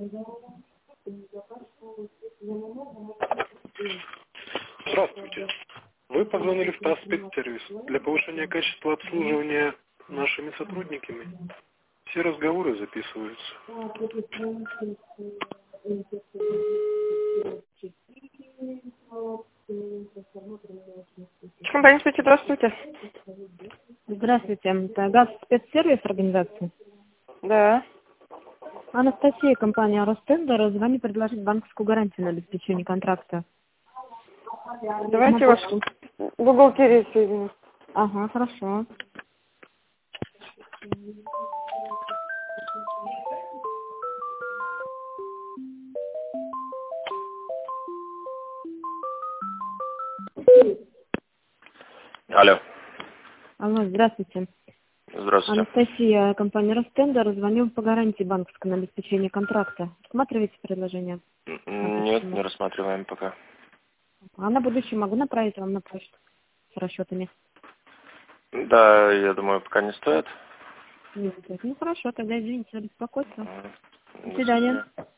Здравствуйте. Вы позвонили в ТАСС спецсервис для повышения качества обслуживания нашими сотрудниками. Все разговоры записываются. Компания «Спецсервис», здравствуйте. Здравствуйте, это ГАЗ спецсервис организации. Да. Анастасия, компания «Ростендер», звоню предложить банковскую гарантию на обеспечение контракта. Давайте вас в бухгалтерию соединю. Ага, хорошо. Алло. Алло, здравствуйте. Здравствуйте. Анастасия, компания «Ростендер», звоню по гарантии банковской на обеспечение контракта. Рассматриваете предложение? Нет, не рассматриваем пока. А на будущее могу направить вам на почту с расчетами? Да, я думаю, пока не стоит. Не стоит. Ну хорошо, тогда извините за беспокойство. До До свидания.